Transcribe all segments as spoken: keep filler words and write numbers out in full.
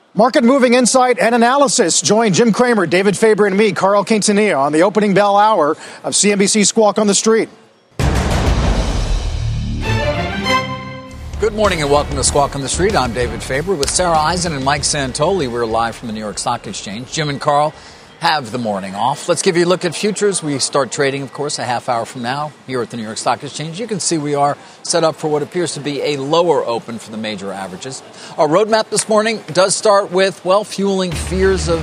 Market moving insight and analysis. Join Jim Cramer, David Faber, and me, Carl Quintanilla, on the opening bell hour of C N B C Squawk on the Street. Good morning and welcome to Squawk on the Street. I'm David Faber with Sarah Eisen and Mike Santoli. We're live from the New York Stock Exchange. Jim and Carl have the morning off. Let's give you a look at futures. We start trading, of course, a half hour from now here at the New York Stock Exchange. You can see we are set up for what appears to be a lower open for the major averages. Our roadmap this morning does start with, well, fueling fears of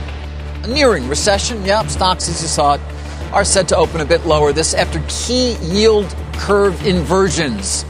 a nearing recession. Yep, stocks, as you saw it, are set to open a bit lower. This after key yield curve inversions.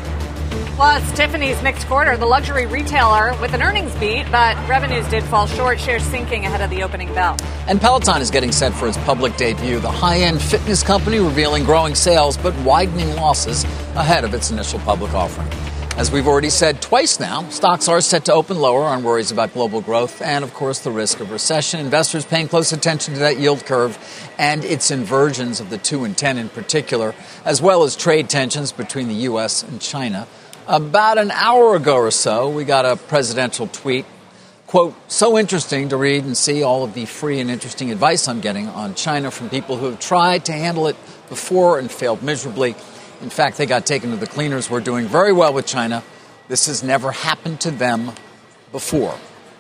Well, it's Tiffany's mixed quarter, the luxury retailer with an earnings beat, but revenues did fall short, shares sinking ahead of the opening bell. And Peloton is getting set for its public debut. The high-end fitness company revealing growing sales but widening losses ahead of its initial public offering. As we've already said twice now, stocks are set to open lower on worries about global growth and, of course, the risk of recession. Investors paying close attention to that yield curve and its inversions of the two and ten in particular, as well as trade tensions between the U S and China. About an hour ago or so, we got a presidential tweet, quote, so interesting to read and see all of the free and interesting advice I'm getting on China from people who have tried to handle it before and failed miserably. In fact, they got taken to the cleaners. We're doing very well with China. This has never happened to them before.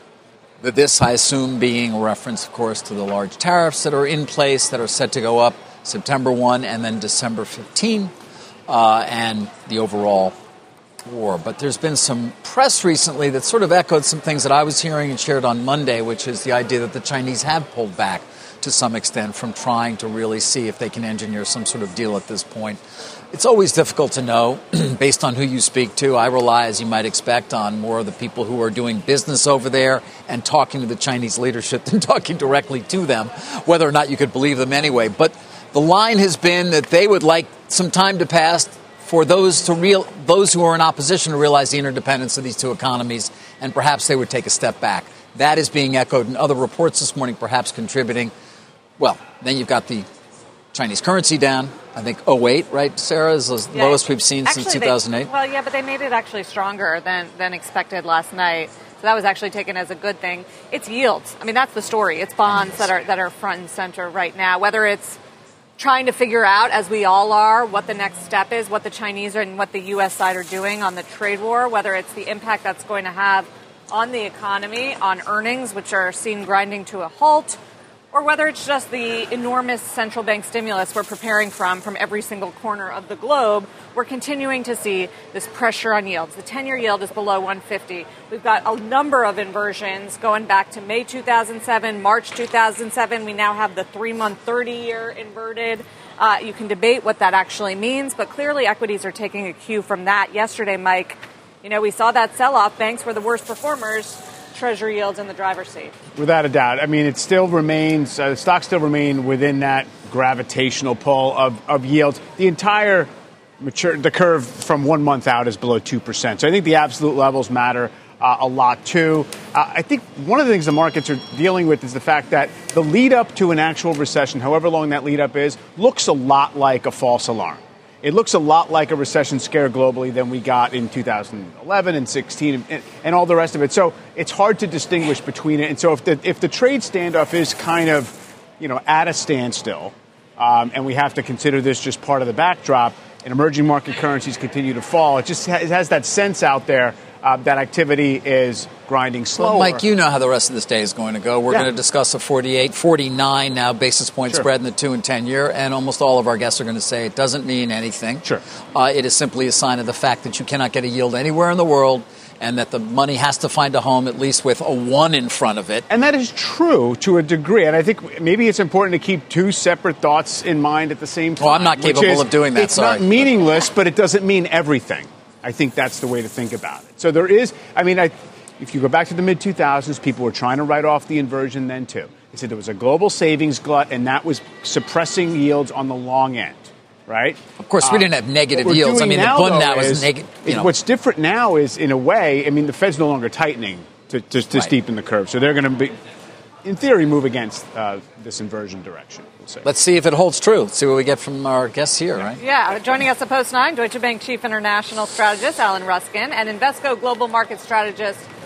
But this, I assume, being a reference, of course, to the large tariffs that are in place that are set to go up September first and then December fifteenth, uh, and the overall war. But there's been some press recently that sort of echoed some things that I was hearing and shared on Monday, which is the idea that the Chinese have pulled back to some extent from trying to really see if they can engineer some sort of deal at this point. It's always difficult to know based on who you speak to. I rely, as you might expect, on more of the people who are doing business over there and talking to the Chinese leadership than talking directly to them, whether or not you could believe them anyway. But the line has been that they would like some time to pass for those to real those who are in opposition to realize the interdependence of these two economies, and perhaps they would take a step back. That is being echoed in other reports this morning, perhaps contributing. Well, then you've got the Chinese currency down. I think oh eight, right, Sarah, is the yeah, lowest we've seen actually, since two thousand eight. They, well, yeah, but they made it actually stronger than, than expected last night. So that was actually taken as a good thing. It's yields. I mean, that's the story. It's bonds that are that are front and center right now, whether it's trying to figure out, as we all are, what the next step is, what the Chinese and what the U S side are doing on the trade war, whether it's the impact that's going to have on the economy, on earnings, which are seen grinding to a halt, or whether it's just the enormous central bank stimulus we're preparing from from every single corner of the globe. We're continuing to see this pressure on yields. The ten-year yield is below one fifty. We've got a number of inversions going back to May two thousand seven, March two thousand seven. We now have the three-month thirty-year inverted. Uh, you can debate what that actually means, but clearly equities are taking a cue from that. Yesterday, Mike, you know, we saw that sell-off. Banks were the worst performers. Treasury yields in the driver's seat. Without a doubt. I mean, it still remains, uh, stocks still remain within that gravitational pull of, of yields. The entire mature, the curve from one month out is below two percent. So I think the absolute levels matter uh, a lot, too. Uh, I think one of the things the markets are dealing with is the fact that the lead up to an actual recession, however long that lead up is, looks a lot like a false alarm. It looks a lot like a recession scare globally than we got in two thousand eleven and sixteen and, and all the rest of it. So it's hard to distinguish between it. And so if the if the trade standoff is kind of, you know, at a standstill, um, and we have to consider this just part of the backdrop, and emerging market currencies continue to fall, it just ha- it has that sense out there uh, that activity is grinding slower. Well, Mike, you know how the rest of this day is going to go. We're yeah. going to discuss a forty-eight, forty-nine now basis point sure. spread in the two and ten year, and almost all of our guests are going to say it doesn't mean anything. Sure. Uh, it is simply a sign of the fact that you cannot get a yield anywhere in the world, and that the money has to find a home at least with a one in front of it. And that is true to a degree. And I think maybe it's important to keep two separate thoughts in mind at the same time. Well, I'm not capable is, of doing that, it's sorry. It's not meaningless, but it doesn't mean everything. I think that's the way to think about it. So there is, I mean, I, if you go back to the mid two thousands, people were trying to write off the inversion then, too. They said there was a global savings glut, and that was suppressing yields on the long end. Right? Of course, we didn't have negative uh, yields. I mean, the bund now is, is negative. You know. What's different now is, in a way, I mean, the Fed's no longer tightening to, to, to right. steepen the curve. So they're going to be, in theory, move against uh, this inversion direction. We'll say. Let's see if it holds true. Let's see what we get from our guests here, yeah. right? Yeah. Joining us at Post nine, Deutsche Bank Chief International Strategist Alan Ruskin and Invesco Global Market Strategist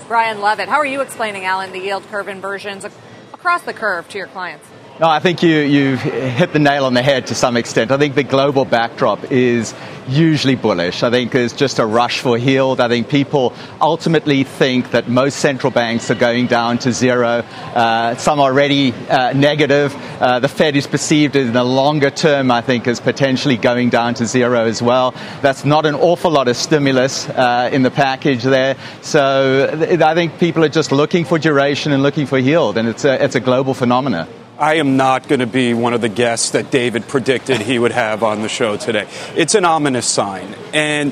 Brian Levitt. How are you explaining, Alan, the yield curve inversions across the curve to your clients? No, I think you, you've hit the nail on the head to some extent. I think the global backdrop is usually bullish. I think there's just a rush for yield. I think people ultimately think that most central banks are going down to zero. Uh, some are already uh, negative. Uh, the Fed is perceived in the longer term, I think, as potentially going down to zero as well. That's not an awful lot of stimulus uh, in the package there. So th- I think people are just looking for duration and looking for yield, and it's a, it's a global phenomenon. I am not going to be one of the guests that David predicted he would have on the show today. It's an ominous sign. And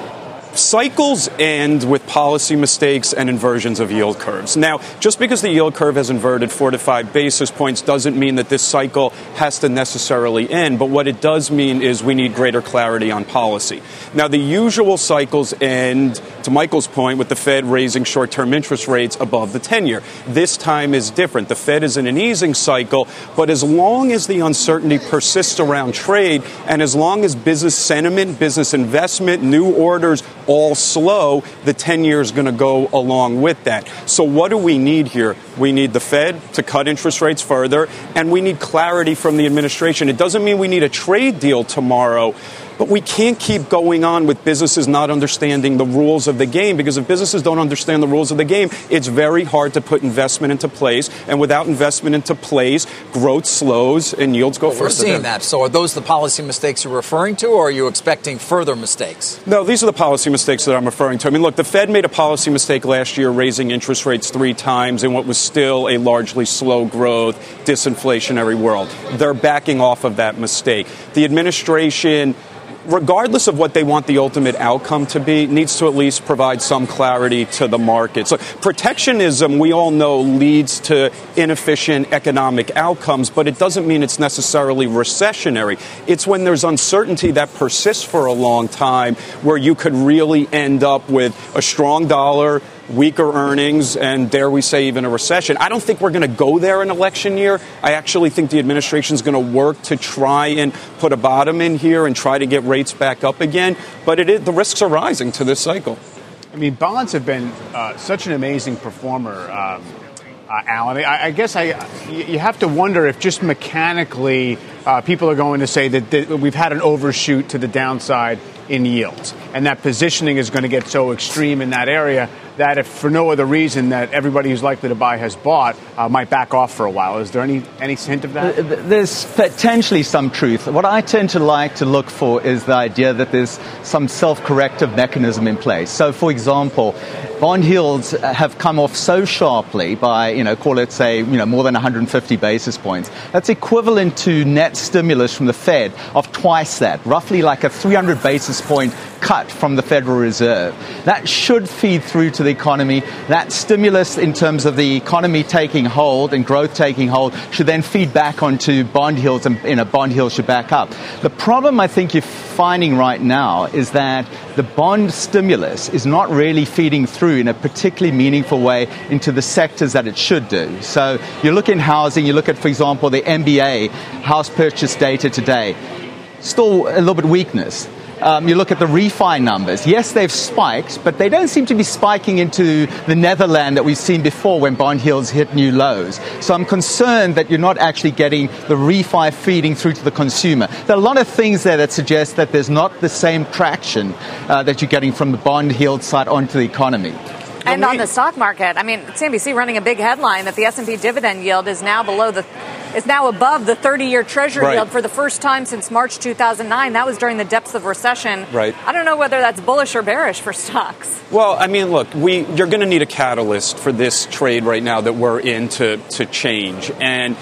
cycles end with policy mistakes and inversions of yield curves. Now, just because the yield curve has inverted four to five basis points doesn't mean that this cycle has to necessarily end. But what it does mean is we need greater clarity on policy. Now, the usual cycles end, to Michael's point, with the Fed raising short-term interest rates above the ten-year. This time is different. The Fed is in an easing cycle, but as long as the uncertainty persists around trade and as long as business sentiment, business investment, new orders all slow, the ten-year is going to go along with that. So what do we need here? We need the Fed to cut interest rates further, and we need clarity from the administration. It doesn't mean we need a trade deal tomorrow, but we can't keep going on with businesses not understanding the rules of the game, because if businesses don't understand the rules of the game, it's very hard to put investment into place. And without investment into place, growth slows and yields go well, further. We're seeing that. So are those the policy mistakes you're referring to, or are you expecting further mistakes? No, these are the policy mistakes that I'm referring to. I mean, look, the Fed made a policy mistake last year, raising interest rates three times in what was still a largely slow growth, disinflationary world. They're backing off of that mistake. The administration, regardless of what they want the ultimate outcome to be, needs to at least provide some clarity to the market. So protectionism, we all know, leads to inefficient economic outcomes, but it doesn't mean it's necessarily recessionary. It's when there's uncertainty that persists for a long time where you could really end up with a strong dollar, weaker earnings, and dare we say even a recession. I don't think we're going to go there in election year. I actually think the administration is going to work to try and put a bottom in here and try to get rates back up again. But it is, the risks are rising to this cycle. I mean, bonds have been uh, such an amazing performer, um, uh, Alan. I, I guess I you have to wonder if just mechanically uh, people are going to say that, that we've had an overshoot to the downside in yields, and that positioning is going to get so extreme in that area that if for no other reason that everybody who's likely to buy has bought, uh, might back off for a while. Is there any any hint of that? There's potentially some truth. What I tend to like to look for is the idea that there's some self-corrective mechanism in place. So, for example, bond yields have come off so sharply by, you know, call it, say, you know, more than one hundred fifty basis points. That's equivalent to net stimulus from the Fed of twice that, roughly like a three hundred basis point cut from the Federal Reserve. That should feed through to the economy. That stimulus in terms of the economy taking hold and growth taking hold should then feed back onto bond yields, and, you know, bond yields should back up. The problem I think you're finding right now is that the bond stimulus is not really feeding through in a particularly meaningful way into the sectors that it should do. So you look in housing, you look at, for example, the M B A house purchase data today, still a little bit weakness. Um, you look at the refi numbers. Yes, they've spiked, but they don't seem to be spiking into the Netherlands that we've seen before when bond yields hit new lows. So I'm concerned that you're not actually getting the refi feeding through to the consumer. There are a lot of things there that suggest that there's not the same traction uh, that you're getting from the bond yield side onto the economy. And on the stock market, I mean, C N B C running a big headline that the S and P dividend yield is now below the is now above the thirty-year Treasury right. yield for the first time since March two thousand nine. That was during the depths of recession. Right. I don't know whether that's bullish or bearish for stocks. Well, I mean, look, we you're going to need a catalyst for this trade right now that we're in to, to change. And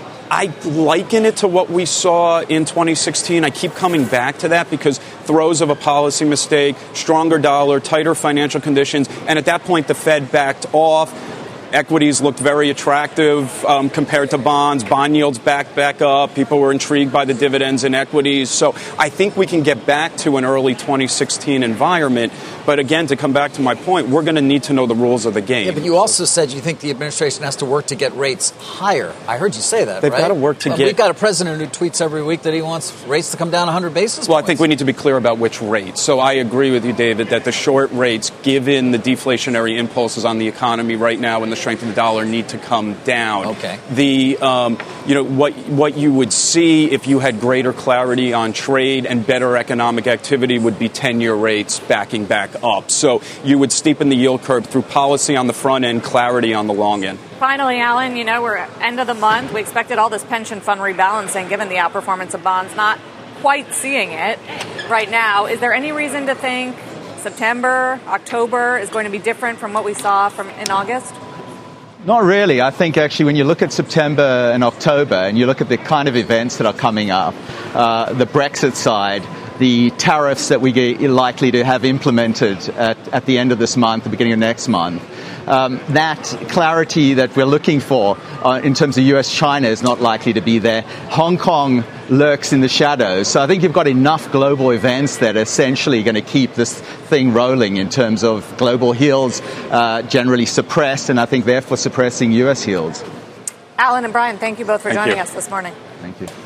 I liken it to what we saw in twenty sixteen. I keep coming back to that because throes of a policy mistake, stronger dollar, tighter financial conditions, and at that point the Fed backed off. Equities looked very attractive um, compared to bonds. Bond yields back back up. People were intrigued by the dividends in equities. So I think we can get back to an early twenty sixteen environment. But again, to come back to my point, we're going to need to know the rules of the game. Yeah, but you also said you think the administration has to work to get rates higher. I heard you say that, They've right? got to work to well, get... We've got a president who tweets every week that he wants rates to come down one hundred basis points. Well, I think we need to be clear about which rates. So I agree with you, David, that the short rates, given the deflationary impulses on the economy right now and the strength of the dollar, need to come down. Okay. The, um, you know, what what you would see if you had greater clarity on trade and better economic activity would be ten-year rates backing back up. So you would steepen the yield curve through policy on the front end, clarity on the long end. Finally, Alan, you know, we're at end of the month. We expected all this pension fund rebalancing given the outperformance of bonds. Not quite seeing it right now. Is there any reason to think September, October is going to be different from what we saw from in August? Not really. I think actually when you look at September and October and you look at the kind of events that are coming up, uh, the Brexit side, the tariffs that we get likely to have implemented at, at the end of this month, the beginning of next month, um, that clarity that we're looking for uh, in terms of U S China is not likely to be there. Hong Kong lurks in the shadows. So I think you've got enough global events that are essentially going to keep this thing rolling in terms of global yields uh, generally suppressed, and I think therefore suppressing U S yields. Alan and Brian, thank you both for Thank joining you. us this morning. Thank you.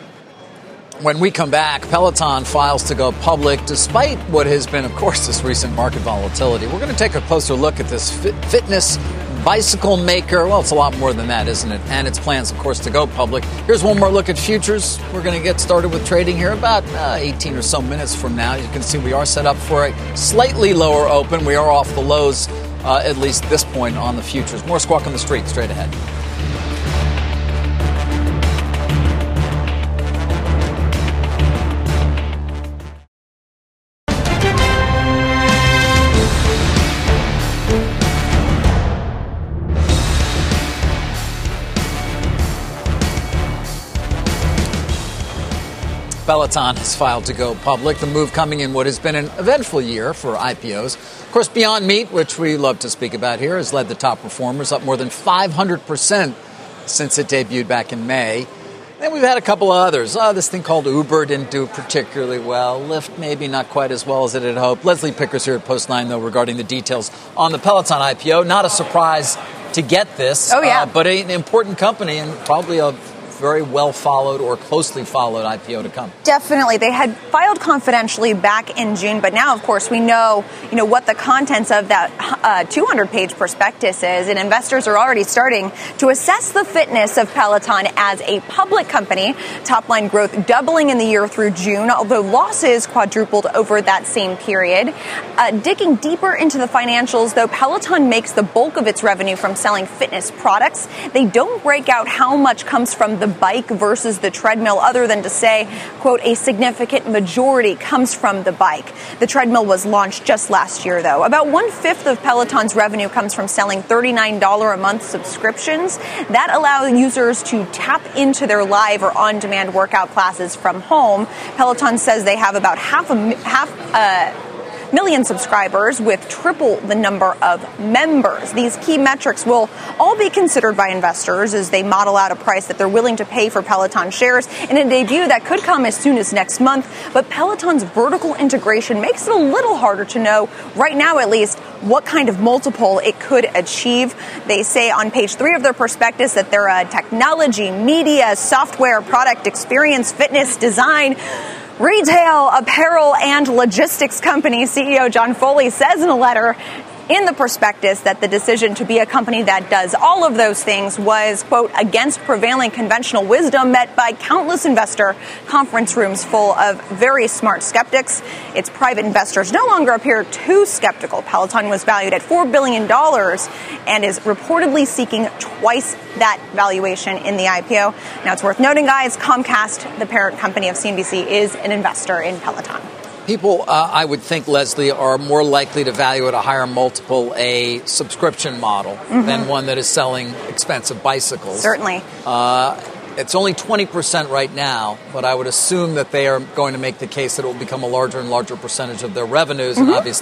When we come back, Peloton files to go public despite what has been, of course, this recent market volatility. We're going to take a closer look at this fit- fitness bicycle maker. Well, it's a lot more than that, isn't it? And its plans, of course, to go public. Here's one more look at futures. We're going to get started with trading here about uh, eighteen or so minutes from now. You can see we are set up for a slightly lower open. We are off the lows, uh, at least this point on the futures. More Squawk on the Street straight ahead. Peloton has filed to go public. The move coming in what has been an eventful year for I P Os. Of course, Beyond Meat, which we love to speak about here, has led the top performers, up more than five hundred percent since it debuted back in May. Then we've had a couple of others. Oh, this thing called Uber didn't do particularly well. Lyft maybe not quite as well as it had hoped. Leslie Picker's here at Post nine, though, regarding the details on the Peloton I P O. Not a surprise to get this, oh, yeah. uh, but an important company and probably a very well followed or closely followed I P O to come. Definitely. They had filed confidentially back in June, but now, of course, we know, you know, what the contents of that uh, two hundred page prospectus is, and investors are already starting to assess the fitness of Peloton as a public company. Top line growth doubling in the year through June, although losses quadrupled over that same period. Uh, digging deeper into the financials, though, Peloton makes the bulk of its revenue from selling fitness products. They don't break out how much comes from the bike versus the treadmill, other than to say, quote, a significant majority comes from the bike. The treadmill was launched just last year, though. About one-fifth of Peloton's revenue comes from selling thirty-nine dollars a month subscriptions. That allow users to tap into their live or on-demand workout classes from home. Peloton says they have about half a half uh million subscribers with triple the number of members. These key metrics will all be considered by investors as they model out a price that they're willing to pay for Peloton shares in a debut that could come as soon as next month. But Peloton's vertical integration makes it a little harder to know, right now at least, what kind of multiple it could achieve. They say on page three of their prospectus that they're a technology, media, software, product experience, fitness, design, retail, apparel, and logistics company. C E O John Foley says in a letter in the prospectus that the decision to be a company that does all of those things was, quote, against prevailing conventional wisdom, met by countless investor conference rooms full of very smart skeptics. Its private investors no longer appear too skeptical. Peloton was valued at four billion dollars and is reportedly seeking twice that valuation in the I P O. Now, it's worth noting, guys, Comcast, the parent company of C N B C, is an investor in Peloton. People, uh, I would think, Leslie, are more likely to value at a higher multiple a subscription model mm-hmm. than one that is selling expensive bicycles. Certainly. Uh, it's only twenty percent right now, but I would assume that they are going to make the case that it will become a larger and larger percentage of their revenues, mm-hmm. and obviously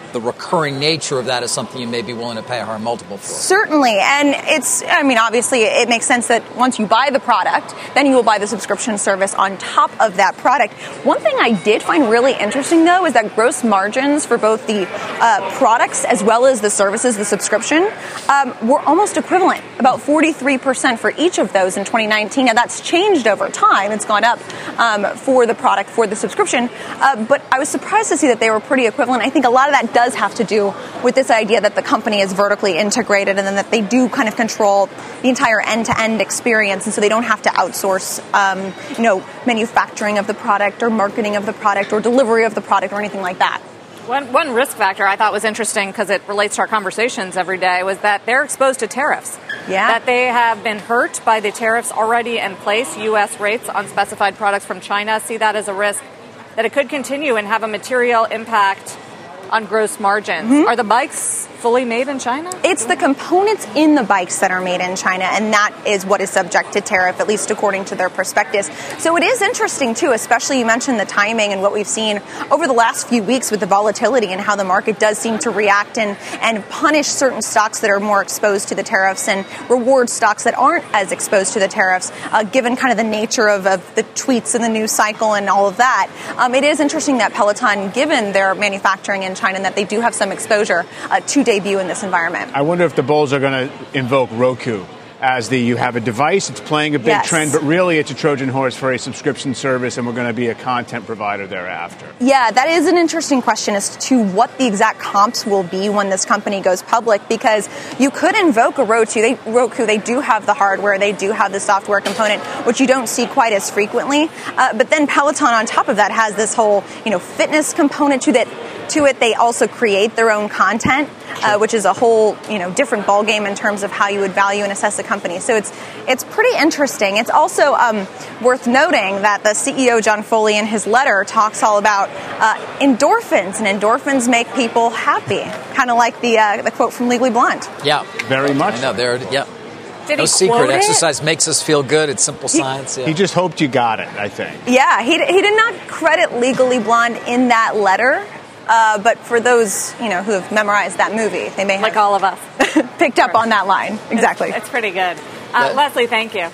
the recurring nature of that is something you may be willing to pay a higher multiple for. Certainly. And it's, I mean, obviously it makes sense that once you buy the product, then you will buy the subscription service on top of that product. One thing I did find really interesting, though, is that gross margins for both the uh, products as well as the services, the subscription, um, were almost equivalent, about forty-three percent for each of those in twenty nineteen. Now, that's changed over time. It's gone up um, for the product, for the subscription. Uh, but I was surprised to see that they were pretty equivalent. I think a lot of that does have to do with this idea that the company is vertically integrated and then that they do kind of control the entire end-to-end experience. And so they don't have to outsource, um, you know, manufacturing of the product or marketing of the product or delivery of the product or anything like that. One, one risk factor I thought was interesting because it relates to our conversations every day was that they're exposed to tariffs. Yeah. That they have been hurt by the tariffs already in place. U S rates on specified products from China see that as a risk, that it could continue and have a material impact on gross margins. Mm-hmm. Are the bikes fully made in China? It's the components in the bikes that are made in China, and that is what is subject to tariff, at least according to their prospectus. So it is interesting, too, especially you mentioned the timing and what we've seen over the last few weeks with the volatility and how the market does seem to react and, and punish certain stocks that are more exposed to the tariffs and reward stocks that aren't as exposed to the tariffs, uh, given kind of the nature of, of the tweets and the news cycle and all of that. Um, it is interesting that Peloton, given their manufacturing in China, and that they do have some exposure uh, to debut in this environment. I wonder if the bulls are going to invoke Roku as the, you have a device, it's playing a big yes. trend, but really it's a Trojan horse for a subscription service, and we're going to be a content provider thereafter. Yeah, that is an interesting question as to what the exact comps will be when this company goes public, because you could invoke a Roku. They, Roku, they do have the hardware, they do have the software component, which you don't see quite as frequently. Uh, but then Peloton on top of that has this whole, you know, fitness component to that. To it, they also create their own content, uh, which is a whole, you know, different ballgame in terms of how you would value and assess a company. So it's it's pretty interesting. It's also um, worth noting that the C E O, John Foley, in his letter talks all about uh, endorphins, and endorphins make people happy, kind of like the uh, the quote from Legally Blonde. Yeah, very much. I know. There, yeah. Did no he secret. quote it? Exercise makes us feel good. It's simple He, science. Yeah. He just hoped you got it, I think. Yeah, he he did not credit Legally Blonde in that letter. Uh, but for those, you know, who have memorized that movie, they may have like all of us picked up on that line. Exactly. It's, it's pretty good. Uh, Leslie, thank you.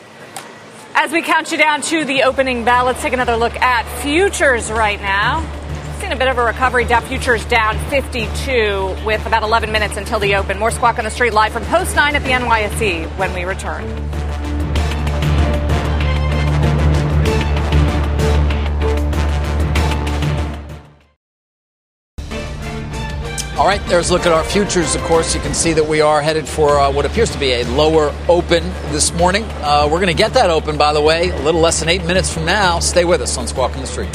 As we count you down to the opening bell, let's take another look at futures right now. Seen a bit of a recovery. Dow futures down fifty-two with about eleven minutes until the open. More Squawk on the Street live from Post nine at the N Y S E when we return. All right, there's a look at our futures. Of course, you can see that we are headed for uh, what appears to be a lower open this morning. Uh, we're going to get that open, by the way, a little less than eight minutes from now. Stay with us on Squawk on the Street.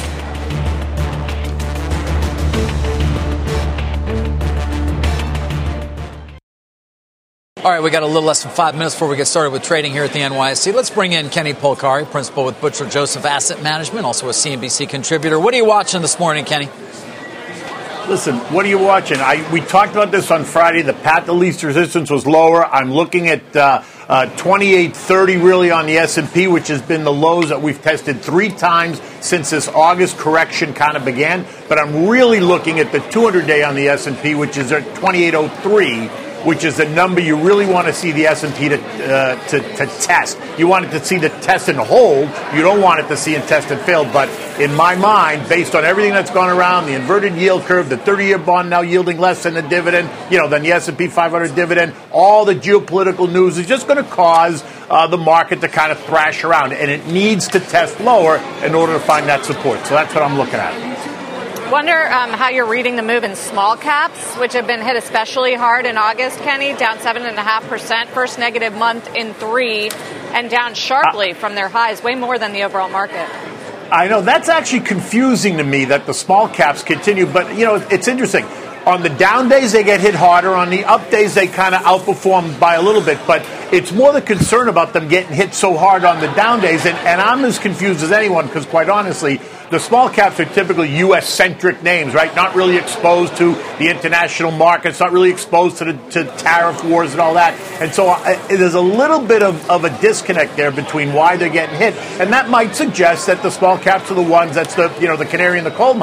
All right, we got a little less than five minutes before we get started with trading here at the N Y S E. Let's bring in Kenny Polcari, principal with Butcher Joseph Asset Management, also a C N B C contributor. What are you watching this morning, Kenny? Listen, what are you watching? I, we talked about this on Friday. The path to least resistance was lower. I'm looking at uh, uh, twenty-eight thirty really on the S and P, which has been the lows that we've tested three times since this August correction kind of began. But I'm really looking at the two hundred day on the S and P, which is at twenty-eight oh three, which is the number you really want to see the S and P to, uh, to, to test. You want it to see the test and hold. You don't want it to see and test and fail. But in my mind, based on everything that's gone around, the inverted yield curve, the thirty-year bond now yielding less than the dividend, you know, than the S and P five hundred dividend, all the geopolitical news is just going to cause uh, the market to kind of thrash around. And it needs to test lower in order to find that support. So that's what I'm looking at. Wonder um, how you're reading the move in small caps, which have been hit especially hard in August, Kenny, down seven point five percent, first negative month in three, and down sharply uh, from their highs, way more than the overall market. I know. That's actually confusing to me that the small caps continue. But, you know, it's interesting. On the down days, they get hit harder. On the up days, they kind of outperform by a little bit. But it's more the concern about them getting hit so hard on the down days. And, and I'm as confused as anyone because, quite honestly, the small caps are typically U S-centric names, right? Not really exposed to the international markets, not really exposed to the to tariff wars and all that. And so uh, there's a little bit of, of a disconnect there between why they're getting hit. And that might suggest that the small caps are the ones that's the, you know, the canary in the coal mine.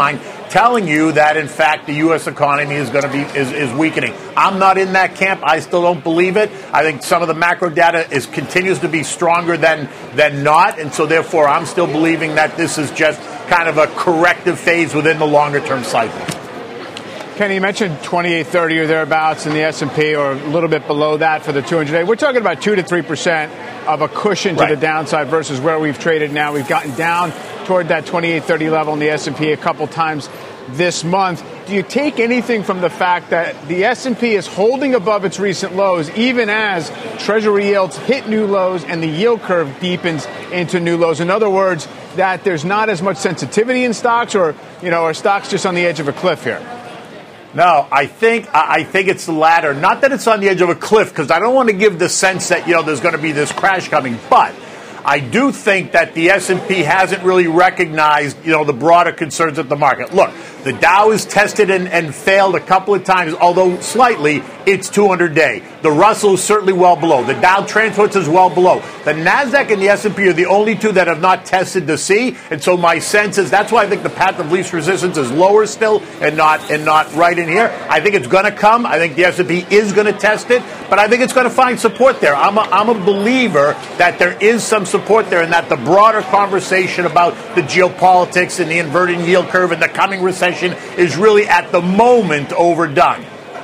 telling you that, in fact, the U S economy is going to be is, is weakening. I'm not in that camp. I still don't believe it. I think some of the macro data is continues to be stronger than than not, and so therefore I'm still believing that this is just kind of a corrective phase within the longer-term cycle. Kenny, you mentioned twenty-eight thirty or thereabouts in the S and P, or a little bit below that for the two hundred day. We're talking about two to three percent of a cushion to right. the downside versus where we've traded now. We've gotten down toward that twenty-eight thirty level in the S and P a couple times this month. Do you take anything from the fact that the S and P is holding above its recent lows, even as Treasury yields hit new lows and the yield curve deepens into new lows? In other words, that there's not as much sensitivity in stocks, or, you know, are stocks just on the edge of a cliff here? No, I think I think it's the latter. Not that it's on the edge of a cliff, because I don't want to give the sense that, you know, there's going to be this crash coming. But I do think that the S and P hasn't really recognized, you know, the broader concerns of the market. Look, the Dow is tested and, and failed a couple of times, although slightly. It's two hundred day. The Russell is certainly well below. The Dow Transports is well below. The NASDAQ and the S and P are the only two that have not tested the C. And so my sense is that's why I think the path of least resistance is lower still and not and not right in here. I think it's going to come. I think the S and P is going to test it. But I think it's going to find support there. I'm a, I'm a believer that there is some support there, and that the broader conversation about the geopolitics and the inverting yield curve and the coming recession is really at the moment overdone.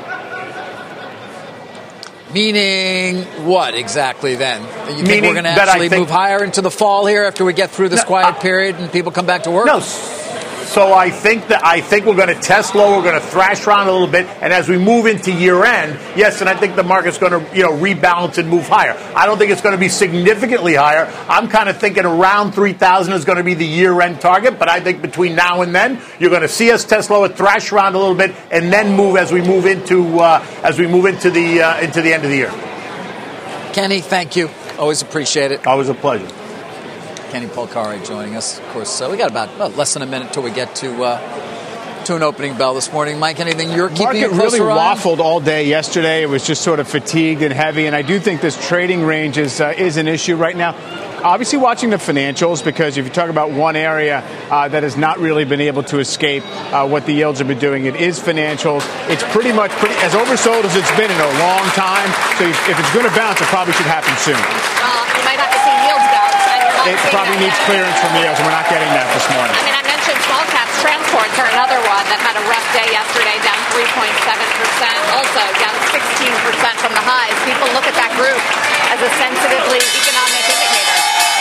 Meaning what exactly then? You think Meaning we're going to actually think, move higher into the fall here after we get through this no, quiet uh, period and people come back to work? No. So I think that I think we're going to test low. We're going to thrash around a little bit, and as we move into year end, yes, and I think the market's going to, you know, rebalance and move higher. I don't think it's going to be significantly higher. I'm kind of thinking around three thousand is going to be the year end target, but I think between now and then you're going to see us test low, thrash around a little bit, and then move as we move into uh, as we move into the uh, into the end of the year. Kenny, thank you. Always appreciate it. Always a pleasure. Kenny Polcari joining us. Of course, uh, we got about well, less than a minute till we get to uh, to an opening bell this morning. Mike, anything you're keeping Market a closer really eye? waffled all day yesterday. It was just sort of fatigued and heavy, and I do think this trading range is uh, is an issue right now. Obviously watching the financials, because if you talk about one area uh, that has not really been able to escape uh, what the yields have been doing, it is financials. It's pretty much pretty, as oversold as it's been in a long time. So if, if it's going to bounce, it probably should happen soon. Uh, you might have to see yields bounce. And you're not it probably needs yet. Clearance from yields, and we're not getting that this morning. I mean, I mentioned small caps. Transports are another one that had a rough day yesterday, down three point seven percent. Also down sixteen percent from the highs. People look at that group as a sensitively economic indicator.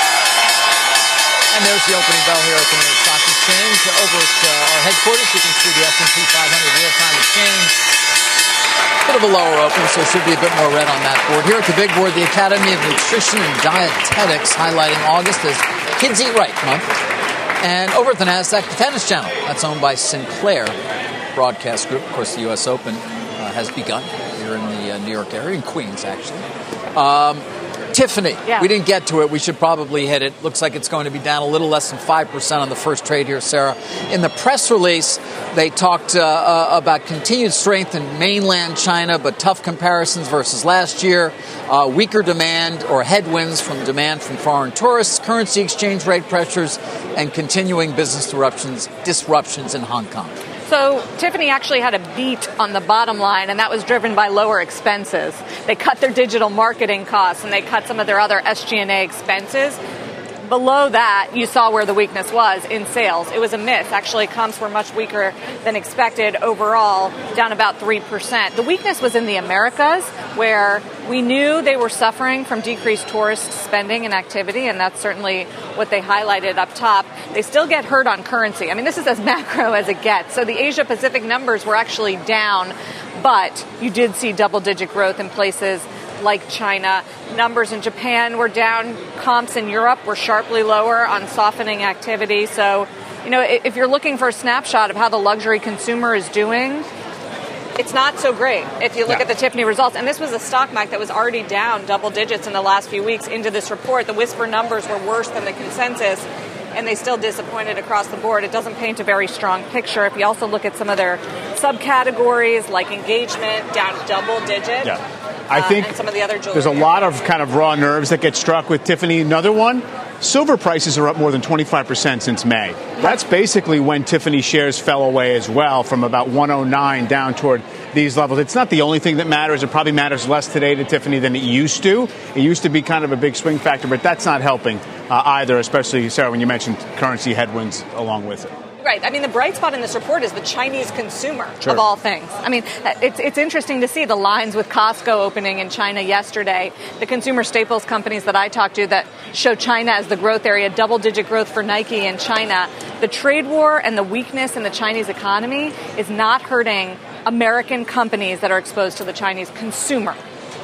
And there's the opening bell here at the New York Stock Exchange. Over at uh, our headquarters, you can see the S and P five hundred real-time exchange. Bit of a lower open, so it should be a bit more red on that board. Here at the big board, the Academy of Nutrition and Dietetics, highlighting August as Kids Eat Right month. And over at the NASDAQ, the Tennis Channel. That's owned by Sinclair Broadcast Group. Of course, the U S Open uh, has begun here in the uh, New York area, in Queens, actually. Um, Tiffany, yeah. We didn't get to it. We should probably hit it. Looks like it's going to be down a little less than five percent on the first trade here, Sarah. In the press release, they talked uh, uh, about continued strength in mainland China, but tough comparisons versus last year, uh, weaker demand or headwinds from demand from foreign tourists, currency exchange rate pressures, and continuing business disruptions, disruptions in Hong Kong. So Tiffany actually had a beat on the bottom line, and that was driven by lower expenses. They cut their digital marketing costs, and they cut some of their other S G and A expenses. Below that, you saw where the weakness was in sales. It was a miss. Actually, comps were much weaker than expected overall, down about three percent. The weakness was in the Americas, where we knew they were suffering from decreased tourist spending and activity, and that's certainly what they highlighted up top. They still get hurt on currency. I mean, this is as macro as it gets. So the Asia-Pacific numbers were actually down, but you did see double-digit growth in places like China. Numbers in Japan were down. Comps in Europe were sharply lower on softening activity. So, you know, if you're looking for a snapshot of how the luxury consumer is doing, it's not so great if you look yeah. at the Tiffany results. And this was a stock market that was already down double digits in the last few weeks into this report. The whisper numbers were worse than the consensus, and they still disappointed across the board. It doesn't paint a very strong picture. If you also look at some of their subcategories, like engagement, down double digit. Yeah. I think uh, and some of the other jewelry there's a lot of kind of raw nerves that get struck with Tiffany. Another one, Silver prices are up more than twenty-five percent since May. That's basically when Tiffany shares fell away as well, from about one oh nine down toward these levels. It's not the only thing that matters. It probably matters less today to Tiffany than it used to. It used to be kind of a big swing factor, but that's not helping uh, either, especially, Sarah, when you mentioned currency headwinds along with it. Right. I mean, the bright spot in this report is the Chinese consumer, sure. of all things. I mean, it's it's interesting to see the lines with Costco opening in China yesterday. The consumer staples companies that I talked to that show China as the growth area, double-digit growth for Nike in China. The trade war and the weakness in the Chinese economy is not hurting American companies that are exposed to the Chinese consumer.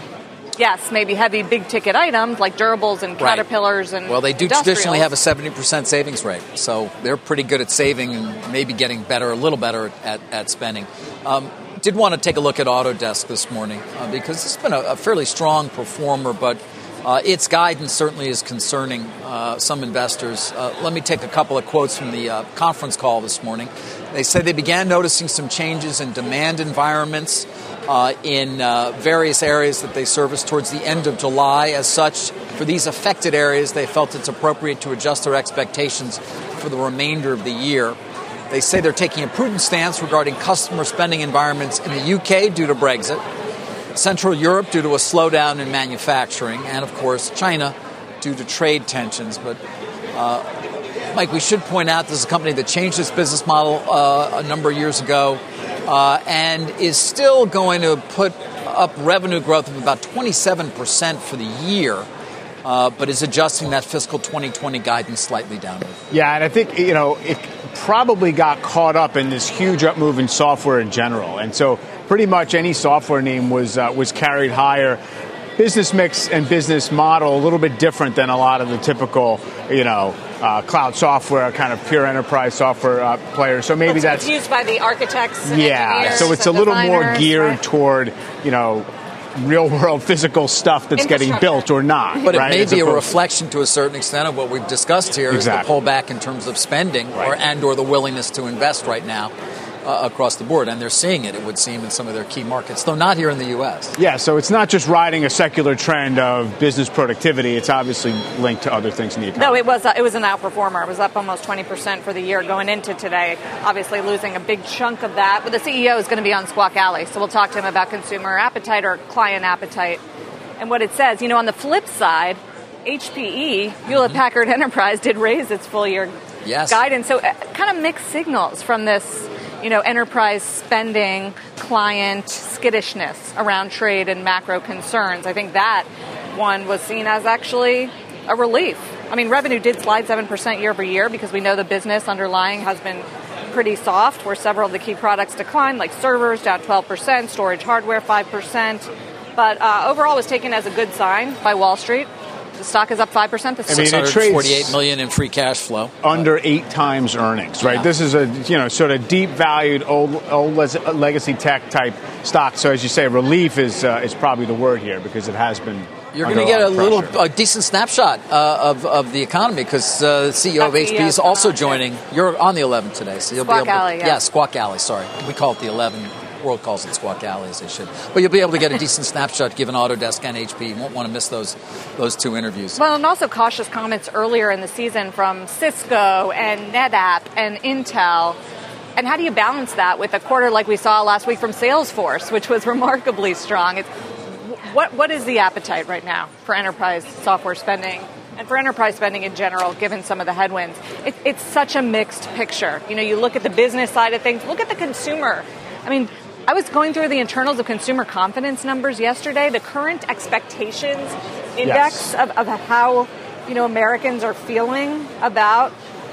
Yes, maybe heavy big-ticket items like durables and Caterpillars right. and Well, they do traditionally have a seventy percent savings rate, so they're pretty good at saving and maybe getting better, a little better at, at spending. Um, did want to take a look at Autodesk this morning uh, because it's been a, a fairly strong performer, but uh, its guidance certainly is concerning uh, some investors. Uh, let me take a couple of quotes from the uh, conference call this morning. They say they began noticing some changes in demand environments Uh, in uh, various areas that they service towards the end of July. As such, for these affected areas, they felt it's appropriate to adjust their expectations for the remainder of the year. They say they're taking a prudent stance regarding customer spending environments in the U K due to Brexit, Central Europe due to a slowdown in manufacturing, and, of course, China due to trade tensions. But, uh, Mike, we should point out this is a company that changed its business model uh, a number of years ago, Uh, and is still going to put up revenue growth of about twenty-seven percent for the year, uh, but is adjusting that fiscal twenty twenty guidance slightly downward. Yeah, and I think, you know, it probably got caught up in this huge up move in software in general. And so pretty much any software name was uh, was carried higher. Business mix and business model a little bit different than a lot of the typical, you know, uh, cloud software, kind of pure enterprise software uh, players. So maybe it's, that's it's used by the architects. And yeah, so it's a little more geared right? toward, you know, real world physical stuff that's getting built or not. But right? it may As be a opposed- reflection to a certain extent of what we've discussed here exactly. is the pullback in terms of spending right. or and or the willingness to invest right now. Uh, across the board, and they're seeing it, it would seem, in some of their key markets, though not here in the U S. Yeah, so it's not just riding a secular trend of business productivity. It's obviously linked to other things in the economy. No, it was uh, it was an outperformer. It was up almost twenty percent for the year going into today, obviously losing a big chunk of that. But the C E O is going to be on Squawk Alley, so we'll talk to him about consumer appetite or client appetite and what it says. You know, on the flip side, H P E, Hewlett Packard Enterprise, did raise its full-year yes. guidance. So uh, kind of mixed signals from this, you know, enterprise spending, client skittishness around trade and macro concerns. I think that one was seen as actually a relief. I mean, revenue did slide seven percent year over year because we know the business underlying has been pretty soft, where several of the key products declined, like servers down twelve percent, storage hardware five percent. But uh, overall was taken as a good sign by Wall Street. The stock is up five percent this I mean, six hundred forty-eight million dollars in free cash flow. Under eight times earnings, right? Yeah. This is a, you know, sort of deep valued old old legacy tech type stock. So as you say, relief is uh, is probably the word here because it has been. You're going to get a little a decent snapshot uh, of, of the economy because uh, the C E O of H P is also joining. You're on the eleventh today, so you'll Squawk be able to. Alley, yeah. yeah, Squawk Alley, sorry. We call it the eleven. World calls it Squawk Alley, as they should. But you'll be able to get a decent snapshot given Autodesk and H P. You won't want to miss those those two interviews. Well, and also cautious comments earlier in the season from Cisco and NetApp and Intel. And how do you balance that with a quarter like we saw last week from Salesforce, which was remarkably strong? It's, what what is the appetite right now for enterprise software spending? And for enterprise spending in general, given some of the headwinds? It, it's such a mixed picture. You know, you look at the business side of things, look at the consumer. I mean, I was going through the internals of consumer confidence numbers yesterday. The current expectations index yes. of, of how, you know, Americans are feeling about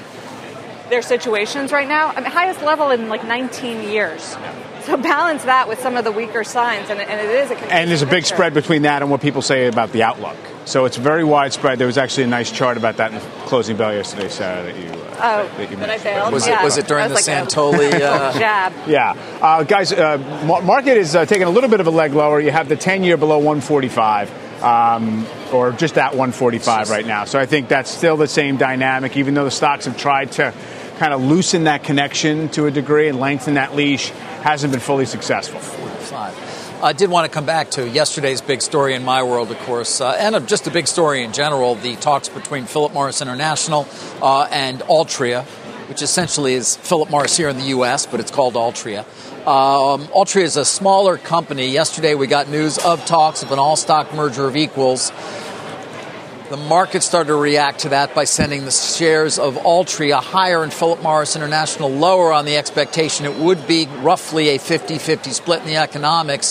their situations right now. I mean, highest level in like nineteen years. Yeah. So balance that with some of the weaker signs, and, and it is a and there's a big picture. spread between that and what people say about the outlook. So it's very widespread. There was actually a nice chart about that in the closing bell yesterday, Sarah, that you. Uh, Oh, that you that I failed. Was yeah. it was it during the like Santoli uh, jab? Yeah, uh, guys. Uh, market is uh, taking a little bit of a leg lower. You have the ten-year below one forty-five, um, or just at one forty-five right now. So I think that's still the same dynamic, even though the stocks have tried to kind of loosen that connection to a degree and lengthen that leash, hasn't been fully successful. forty-five. I did want to come back to yesterday's big story in my world, of course, uh, and just a big story in general, the talks between Philip Morris International uh, and Altria, which essentially is Philip Morris here in the U S, but it's called Altria. Um, Altria is a smaller company. Yesterday we got news of talks of an all-stock merger of equals. The market started to react to that by sending the shares of Altria higher and Philip Morris International lower on the expectation it would be roughly a fifty-fifty split in the economics.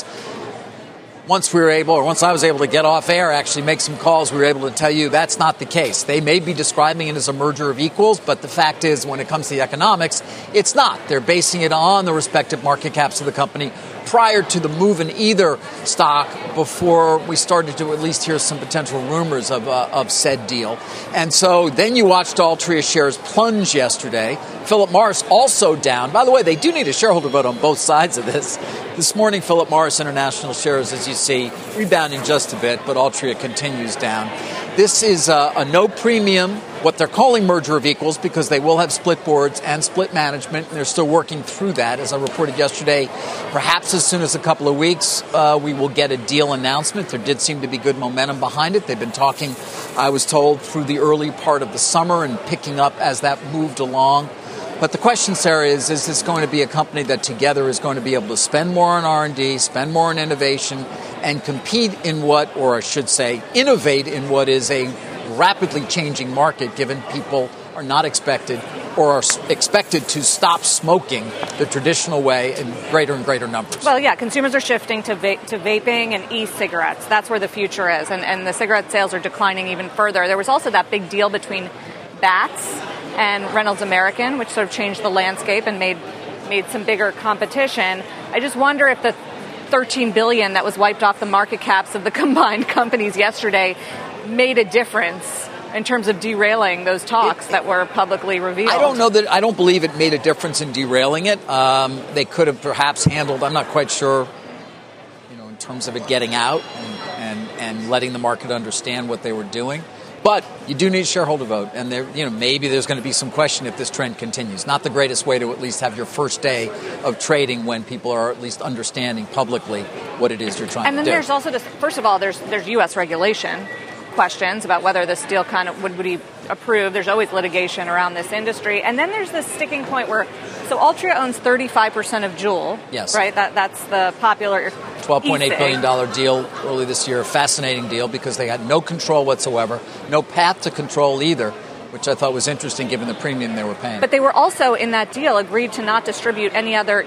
Once we were able, or once I was able to get off air, actually make some calls, we were able to tell you that's not the case. They may be describing it as a merger of equals, but the fact is when it comes to the economics, it's not. They're basing it on the respective market caps of the company prior to the move in either stock before we started to at least hear some potential rumors of, uh, of said deal. And so then you watched Altria shares plunge yesterday. Philip Morris also down. By the way, they do need a shareholder vote on both sides of this. This morning, Philip Morris International shares, as you see, rebounding just a bit, but Altria continues down. This is a, a no premium, what they're calling merger of equals, because they will have split boards and split management, and they're still working through that. As I reported yesterday, perhaps as soon as a couple of weeks, uh, we will get a deal announcement. There did seem to be good momentum behind it. They've been talking, I was told, through the early part of the summer and picking up as that moved along. But the question, Sarah, is, is this going to be a company that together is going to be able to spend more on R and D, spend more on innovation, and compete in what, or I should say, innovate in what is a rapidly changing market, given people are not expected or are expected to stop smoking the traditional way in greater and greater numbers? Well, yeah, consumers are shifting to, va- to vaping and e-cigarettes. That's where the future is, and, and the cigarette sales are declining even further. There was also that big deal between B A T S and Reynolds American, which sort of changed the landscape and made made some bigger competition. I just wonder if the thirteen billion dollars that was wiped off the market caps of the combined companies yesterday made a difference in terms of derailing those talks it, it, that were publicly revealed. I don't know that, I don't believe it made a difference in derailing it. Um, they could have perhaps handled, I'm not quite sure, you know, in terms of it getting out and, and, and letting the market understand what they were doing. But you do need a shareholder vote, and there, you know, maybe there's going to be some question if this trend continues. Not the greatest way to at least have your first day of trading when people are at least understanding publicly what it is you're trying to do. And then there's also just, first of all, there's there's U S regulation questions about whether this deal kind of would, would be approved. There's always litigation around this industry. And then there's this sticking point where, so Altria owns thirty-five percent of Juul. Yes. Right? That That's the popular twelve point eight billion dollars deal early this year. Fascinating deal because they had no control whatsoever, no path to control either, which I thought was interesting given the premium they were paying. But they were also, in that deal, agreed to not distribute any other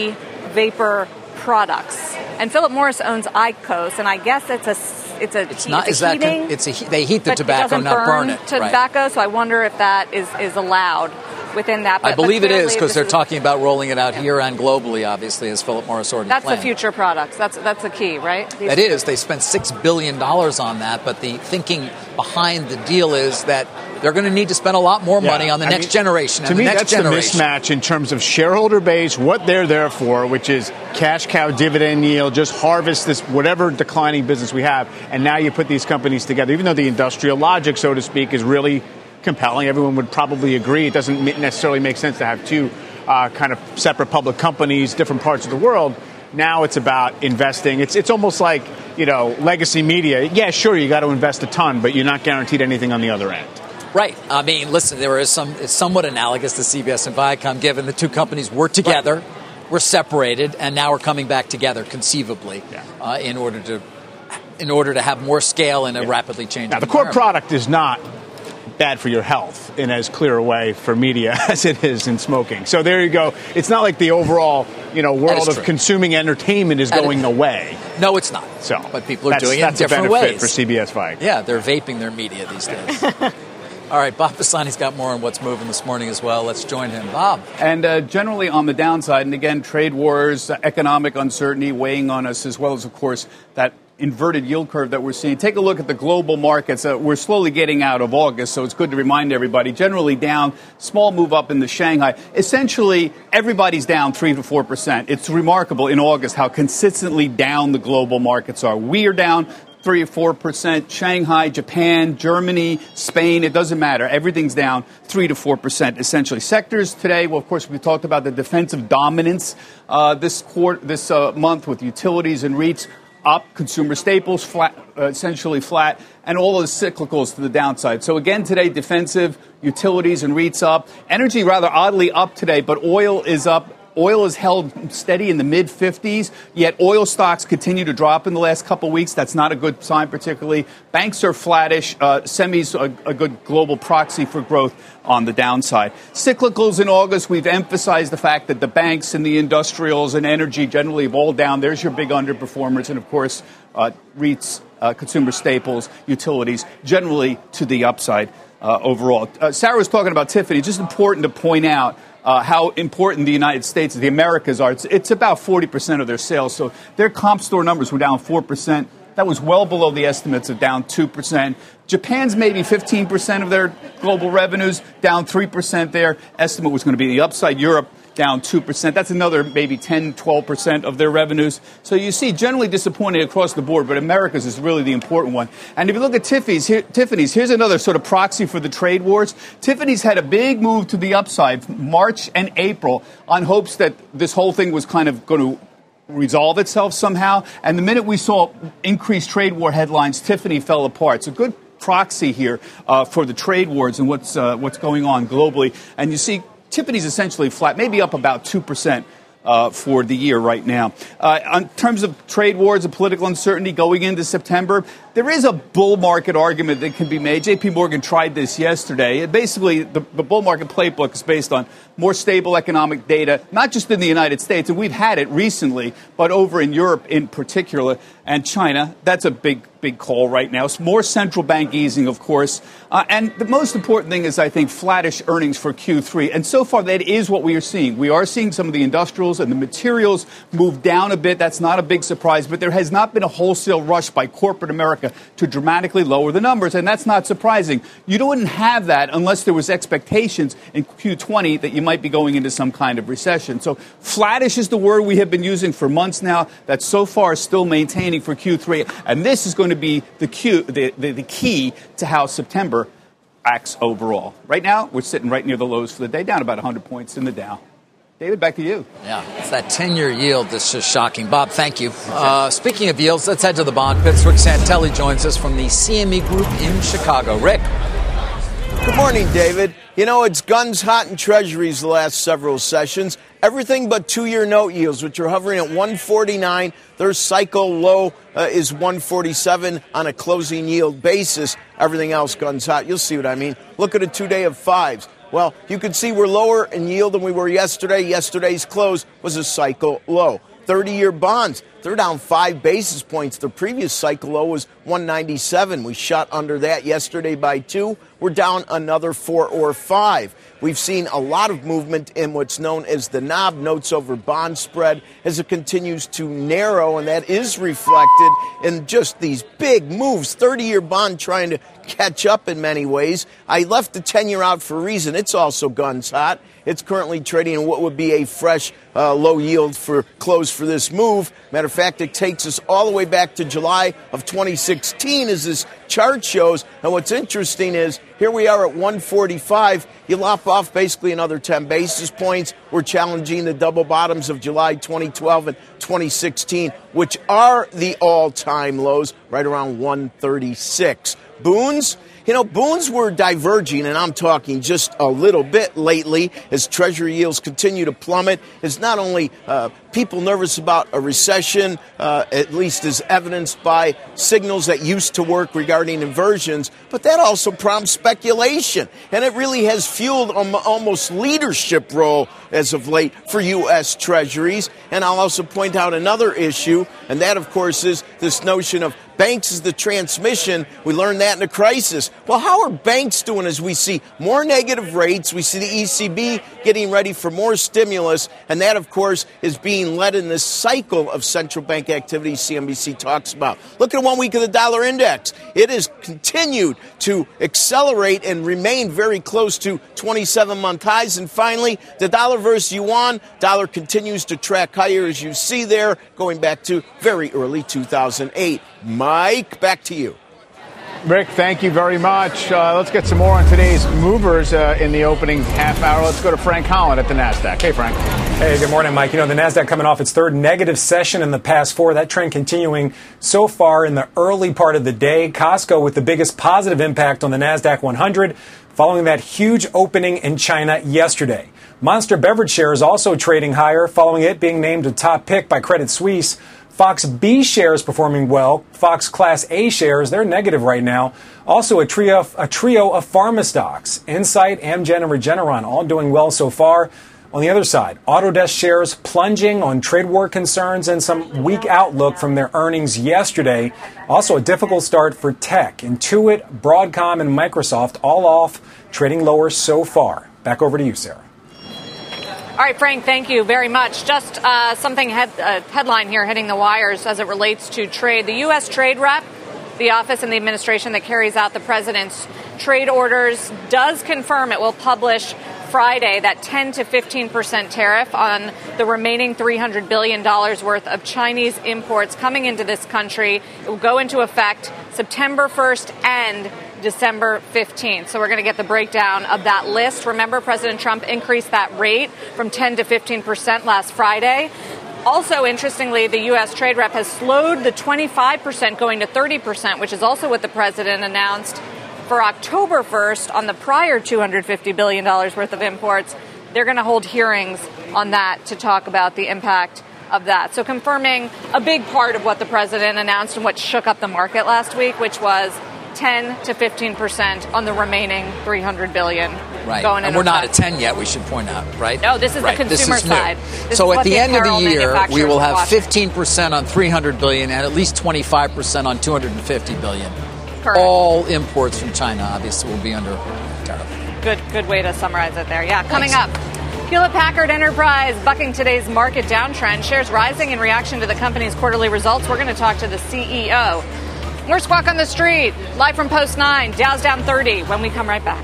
e-vapor products. And Philip Morris owns IQOS, and I guess it's a it's a it's not it's is a heating, that con- it's a they heat the but tobacco, it not burn, burn it. Tobacco, right. So I wonder if that is, is allowed within that. But, I believe but it is because they're is, talking about rolling it out yeah. here and globally, obviously, as Philip Morris already That's planned. the future products. That's that's the key, right? These that is. They spent six billion dollars on that, but the thinking behind the deal is that they're going to need to spend a lot more money yeah. on the I next mean, generation. To and me, the next that's generation. the mismatch in terms of shareholder base, what they're there for, which is cash cow dividend yield, just harvest this whatever declining business we have, and now you put these companies together. Even though the industrial logic, so to speak, is really compelling, everyone would probably agree. It doesn't necessarily make sense to have two uh, kind of separate public companies, different parts of the world. Now it's about investing. It's it's almost like, you know, legacy media. Yeah, sure, you got to invest a ton, but you're not guaranteed anything on the other end. Right. I mean, listen, there is some, it's somewhat analogous to C B S and Viacom, given the two companies were together, right. were separated, and now we're coming back together, conceivably, yeah. uh, in order to in order to have more scale in a yeah. rapidly changing Now, the core product is not bad for your health in as clear a way for media as it is in smoking. So there you go. It's not like the overall, you know, world of consuming entertainment is that going is, away. No, it's not. So, but people are that's, doing that's it in different a benefit ways. For C B S Viacom. Yeah, they're vaping their media these days. All right, Bob Pisani's got more on what's moving this morning as well. Let's join him. Bob. And uh, generally on the downside, and again, trade wars, uh, economic uncertainty weighing on us, as well as, of course, that inverted yield curve that we're seeing. Take a look at the global markets. Uh, we're slowly getting out of August, so it's good to remind everybody. Generally down, small move up in the Shanghai. Essentially, everybody's down three to four percent. It's remarkable in August how consistently down the global markets are. We are down. three or four percent. Shanghai, Japan, Germany, Spain, it doesn't matter. Everything's down three to four percent, essentially. Sectors today, well, of course, we talked about the defensive dominance uh, this quarter, this uh, month with utilities and REITs up, consumer staples flat, uh, essentially flat, and all of the cyclicals to the downside. So again, today, defensive, utilities and REITs up. Energy rather oddly up today, but oil is up. Oil is held steady in the mid fifties, yet oil stocks continue to drop in the last couple of weeks. That's not a good sign particularly. Banks are flattish. Uh, semis, a, a good global proxy for growth on the downside. Cyclicals in August, we've emphasized the fact that the banks and the industrials and energy generally have all down. There's your big underperformers. And, of course, uh, REITs, uh, consumer staples, utilities, generally to the upside uh, overall. Uh, Sarah was talking about Tiffany. Just important to point out Uh, how important the United States, the Americas are. It's, it's about forty percent of their sales. So their comp store numbers were down four percent. That was well below the estimates of down two percent. Japan's maybe fifteen percent of their global revenues, down three percent there. Estimate was going to be the upside. Europe down two percent. That's another maybe ten, twelve percent of their revenues. So you see generally disappointing across the board, but America's is really the important one. And if you look at Tiffany's, here, Tiffany's, here's another sort of proxy for the trade wars. Tiffany's had a big move to the upside, March and April, on hopes that this whole thing was kind of going to resolve itself somehow. And the minute we saw increased trade war headlines, Tiffany fell apart. It's a good proxy here uh, for the trade wars and what's uh, what's going on globally. And you see Tiffany's essentially flat, maybe up about two percent uh, for the year right now. Uh, in terms of trade wars and political uncertainty going into September, there is a bull market argument that can be made. J P Morgan tried this yesterday. It basically, the, the bull market playbook is based on more stable economic data, not just in the United States, and we've had it recently, but over in Europe in particular, and China. That's a big, big call right now. It's more central bank easing, of course. Uh, and the most important thing is, I think, flattish earnings for Q three. And so far, that is what we are seeing. We are seeing some of the industrials and the materials move down a bit. That's not a big surprise, but there has not been a wholesale rush by corporate America to dramatically lower the numbers, and that's not surprising. You wouldn't have that unless there was expectations in Q twenty that you might be going into some kind of recession. So flattish is the word we have been using for months now. That's so far still maintaining for Q three, and this is going to be the, Q, the, the, the key to how September acts overall. Right now, we're sitting right near the lows for the day, down about one hundred points in the Dow. David, back to you. Yeah, it's that ten-year yield that's just shocking. Bob, thank you. Uh, speaking of yields, let's head to the bond pits. Rick Santelli joins us from the C M E Group in Chicago. Rick. Good morning, David. You know, it's guns hot in treasuries the last several sessions. Everything but two-year note yields, which are hovering at one forty-nine. Their cycle low uh, is one forty-seven on a closing yield basis. Everything else guns hot. You'll see what I mean. Look at a two-day of fives. Well, you can see we're lower in yield than we were yesterday. Yesterday's close was a cycle low. thirty-year bonds, they're down five basis points. The previous cycle low was one ninety-seven. We shot under that yesterday by two. We're down another four or five. We've seen a lot of movement in what's known as the N O B, notes over bond spread, as it continues to narrow, and that is reflected in just these big moves. thirty-year bond trying to catch up in many ways. I left the ten-year out for a reason. It's also guns hot. It's currently trading in what would be a fresh uh, low yield for close for this move. Matter of fact, it takes us all the way back to July of twenty sixteen, as this chart shows. And what's interesting is here we are at one forty-five. You lop off basically another ten basis points. We're challenging the double bottoms of July twenty twelve and twenty sixteen, which are the all-time lows, right around one thirty-six. Boons? You know, boons were diverging, and I'm talking just a little bit lately as Treasury yields continue to plummet. It's not only uh, people nervous about a recession, uh, at least as evidenced by signals that used to work regarding inversions, but that also prompts speculation. And it really has fueled an almost leadership role as of late for U S. Treasuries. And I'll also point out another issue, and that, of course, is this notion of banks is the transmission. We learned that in a crisis. Well, how are banks doing as we see more negative rates? We see the E C B getting ready for more stimulus, and that, of course, is being led in this cycle of central bank activity C N B C talks about. Look at one week of the dollar index. It has continued to accelerate and remain very close to twenty-seven month highs. And finally, the dollar versus yuan, dollar continues to track higher, as you see there, going back to very early two thousand eight. My Mike, back to you. Rick, thank you very much. Uh, let's get some more on today's movers uh, in the opening half hour. Let's go to Frank Holland at the NASDAQ. Hey, Frank. Hey, good morning, Mike. You know, the NASDAQ coming off its third negative session in the past four. That trend continuing so far in the early part of the day. Costco with the biggest positive impact on the NASDAQ one hundred following that huge opening in China yesterday. Monster Beverage shares also trading higher following it being named a top pick by Credit Suisse. Fox B shares performing well. Fox Class A shares, they're negative right now. Also a trio, a trio of pharma stocks. Insight, Amgen, and Regeneron all doing well so far. On the other side, Autodesk shares plunging on trade war concerns and some weak outlook from their earnings yesterday. Also a difficult start for tech. Intuit, Broadcom, and Microsoft all off, trading lower so far. Back over to you, Sarah. All right, Frank, thank you very much. Just uh, something head, uh, headline here hitting the wires as it relates to trade. The U S Trade Rep, the office in the administration that carries out the president's trade orders, does confirm it will publish Friday that ten to fifteen percent tariff on the remaining three hundred billion dollars worth of Chinese imports coming into this country. It will go into effect September first and December fifteenth. So we're going to get the breakdown of that list. Remember, President Trump increased that rate from ten to fifteen percent last Friday. Also, interestingly, the U S Trade Rep has slowed the twenty-five percent going to thirty percent, which is also what the president announced for October first on the prior two hundred fifty billion dollars worth of imports. They're going to hold hearings on that to talk about the impact of that. So confirming a big part of what the president announced and what shook up the market last week, which was ten to fifteen percent on the remaining three hundred billion dollars. Right. Going and into we're not effect. at ten yet, we should point out, right? No, this is right. the consumer this is side. This so is at the, the end of the year, we will have watching. fifteen percent on three hundred billion dollars and at least twenty-five percent on two hundred fifty billion dollars. Correct. All imports from China, obviously, will be under tariff. Good, good way to summarize it there. Yeah, coming Thanks. up. Hewlett-Packard Enterprise bucking today's market downtrend. Shares rising in reaction to the company's quarterly results. We're going to talk to the C E O. More Squawk on the Street, live from Post nine. Dow's down thirty when we come right back.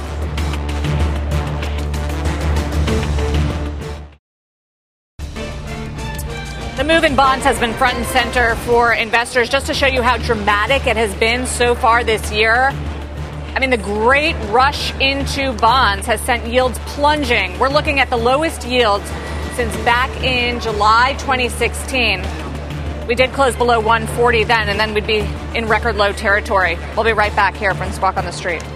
The move in bonds has been front and center for investors. Just to show you how dramatic it has been so far this year. I mean, the great rush into bonds has sent yields plunging. We're looking at the lowest yields since back in July twenty sixteen. We did close below one forty then, and then we'd be in record low territory. We'll be right back here from Squawk on the Street.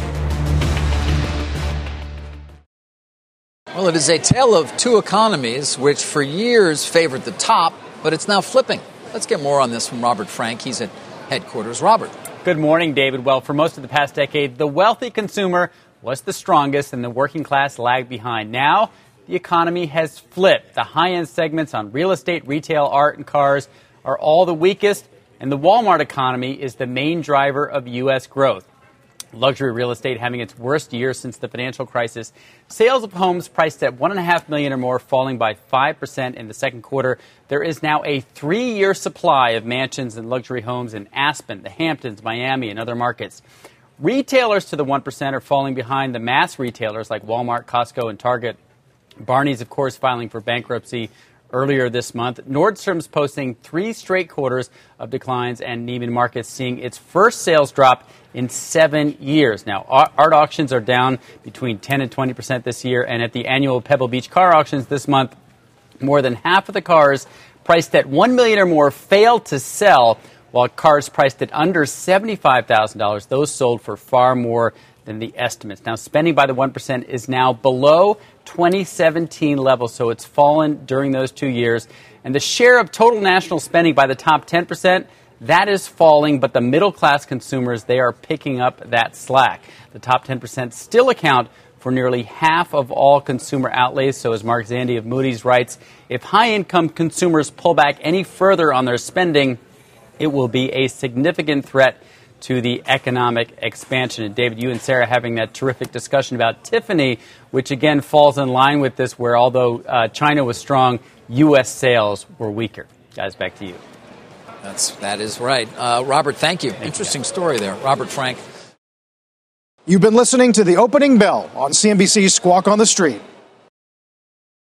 Well, it is a tale of two economies, which for years favored the top, but it's now flipping. Let's get more on this from Robert Frank. He's at headquarters. Robert. Good morning, David. Well, for most of the past decade, the wealthy consumer was the strongest and the working class lagged behind. Now, the economy has flipped. The high-end segments on real estate, retail, art, and cars are all the weakest, and the Walmart economy is the main driver of U S growth. Luxury real estate having its worst year since the financial crisis. Sales of homes priced at one point five million dollars or more falling by five percent in the second quarter. There is now a three-year supply of mansions and luxury homes in Aspen, the Hamptons, Miami, and other markets. Retailers to the one percent are falling behind the mass retailers like Walmart, Costco, and Target. Barney's, of course, filing for bankruptcy earlier this month. Nordstrom's posting three straight quarters of declines, and Neiman Marcus seeing its first sales drop in seven years. Now, art auctions are down between ten and twenty percent this year, and at the annual Pebble Beach car auctions this month, more than half of the cars priced at one million dollars or more failed to sell, while cars priced at under seventy-five thousand dollars, those sold for far more than the estimates. Now, spending by the one percent is now below twenty seventeen levels, so it's fallen during those two years. And the share of total national spending by the top ten percent, that is falling, but the middle-class consumers, they are picking up that slack. The top ten percent still account for nearly half of all consumer outlays. So as Mark Zandi of Moody's writes, if high-income consumers pull back any further on their spending, it will be a significant threat to the economic expansion. And David, you and Sarah having that terrific discussion about Tiffany, which again falls in line with this, where although uh, China was strong, U S sales were weaker. Guys, back to you. That's, that is right. Uh, Robert, thank you. Thank Interesting you. story there. Robert Frank. You've been listening to The Opening Bell on C N B C's Squawk on the Street.